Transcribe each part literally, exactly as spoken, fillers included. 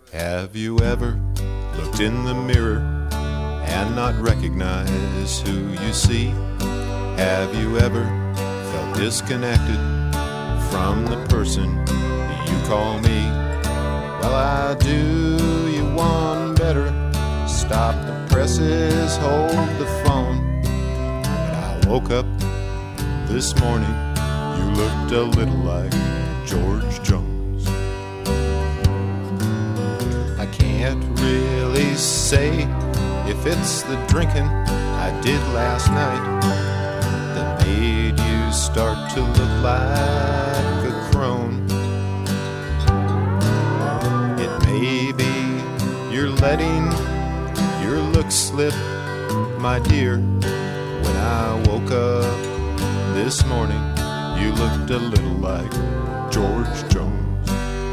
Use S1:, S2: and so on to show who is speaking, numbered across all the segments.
S1: Have you ever looked in the mirror and not recognize who you see? Have you ever felt disconnected from the person you call me? Well, I do you one better. Stop the presses, hold the phone. When I woke up this morning, you looked a little like George Jones. I can't really say if it's the drinking I did last night that made you start to look like a crone. It may be you're letting your looks slip, my dear. When I woke up this morning, you looked a little like George Jones.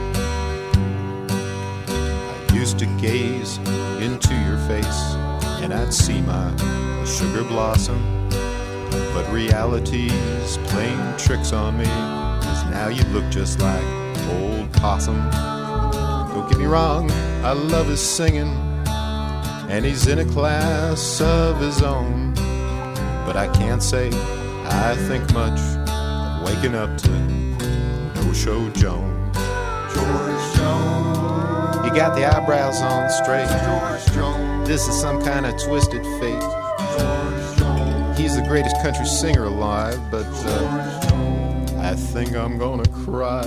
S1: I used to gaze into your face and I'd see my sugar blossom, but reality's playing tricks on me, 'cause now you look just like old possum. Don't get me wrong, I love his singing, and he's in a class of his own, but I can't say I think much of waking up to No-Show Jones.
S2: George Jones.
S1: You got the eyebrows on straight.
S2: George Jones.
S1: This is some kind of twisted fate.
S2: George Jones.
S1: He's the greatest country singer alive, but uh, I think I'm gonna cry.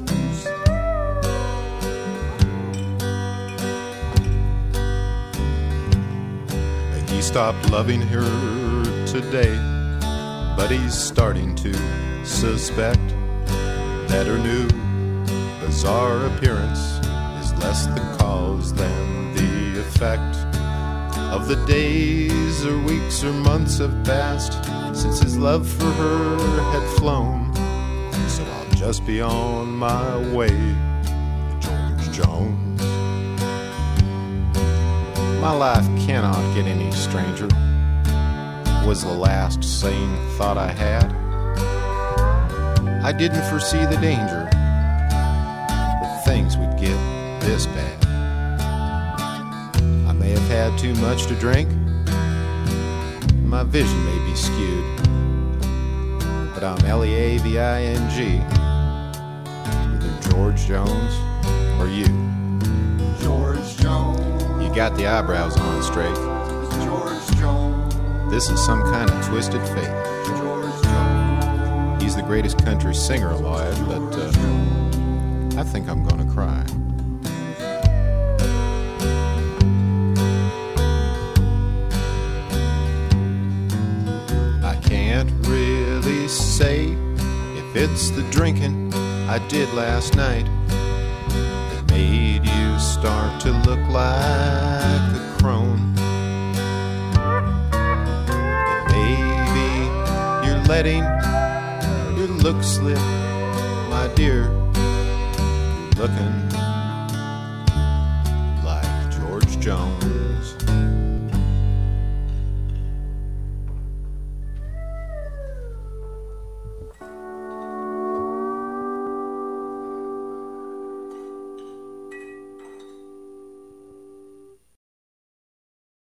S1: He stopped loving her today, but he's starting to suspect that her new bizarre appearance is less the cause than the effect of the days or weeks or months have passed since his love for her had flown. So I'll just be on my way, George Jones. My life cannot get any stranger, was the last sane thought I had. I didn't foresee the danger that things would get this bad. I may have had too much to drink, my vision may be skewed, but I'm L E A V I N G, either George Jones or you.
S2: George Jones.
S1: You got the eyebrows on straight.
S2: George Jones.
S1: This is some kind of twisted fate.
S2: George Jones.
S1: He's the greatest country singer alive, but uh, I think I'm gonna cry. I can't really say if it's the drinking I did last night that made you start to look like a crone. Maybe you're letting your look slip, my dear. You're looking like George Jones.